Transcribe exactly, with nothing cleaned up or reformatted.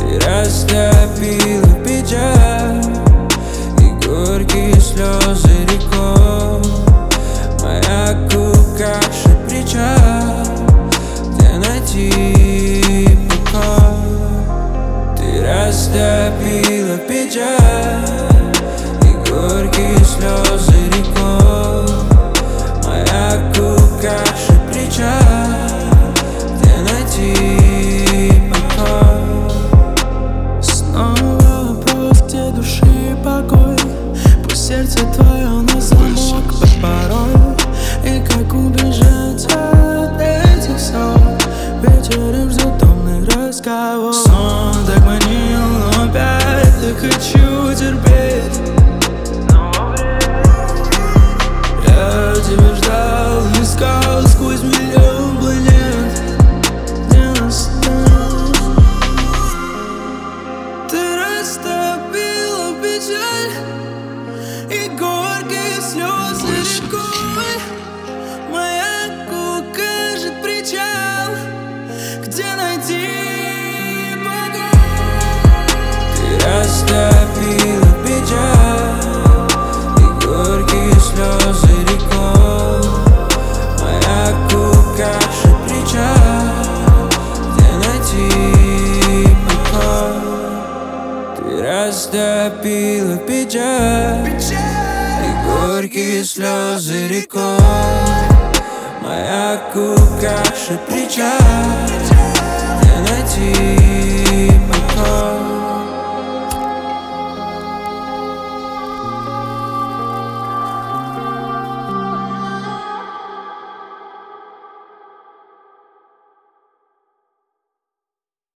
Ты растопила печаль и горькие слезы рекой. Моя кукаша причал, где найти покой. Ты растопила печаль и горькие слезы рекой. Моя кукаша причал, где найти покой. Снова вопрос, где души и покой. Пусть сердце твое на замок под порой. И как убежать от этих сон? Вечером ждет томный разговор. Сон так манил, но опять так хочу терпеть. Я тебя ждал, искал сквозь миллион планет. Не настал. Ты растопила печаль и горькие слезы рекой. Моя кукажет причал, где найти покой. Ты растопила печаль и горькие слезы рекой. Моя кукаша причал, где найти покой. Ты растопила печаль и горькие слезы рекой. Моя кукаша причал,